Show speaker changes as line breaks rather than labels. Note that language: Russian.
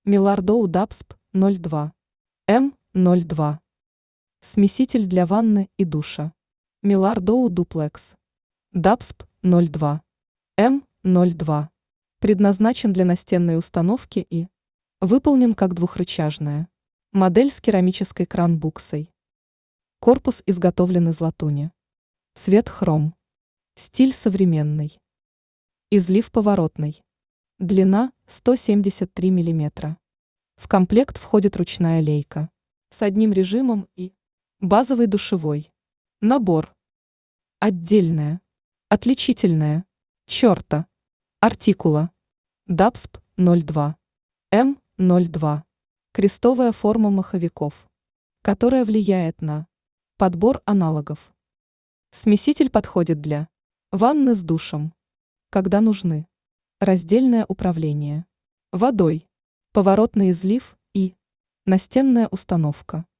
Милардоу Дабсп 02. М02. Смеситель для ванны и душа. Милардоу Дуплекс. Дабсп 02. М02. Предназначен для настенной установки и выполнен как двухрычажная модель с керамической кран-буксой. Корпус изготовлен из латуни. Цвет хром. Стиль современный. Излив поворотный. Длина 173 мм. В комплект входит ручная лейка с одним режимом и базовый душевой. Набор. Отдельная. Отличительная. Черта. Артикула. Дабсп 02. М02. Крестовая форма маховиков, которая влияет на подбор аналогов. Смеситель подходит для ванны с душем, когда нужны раздельное управление водой, поворотный излив и настенная установка.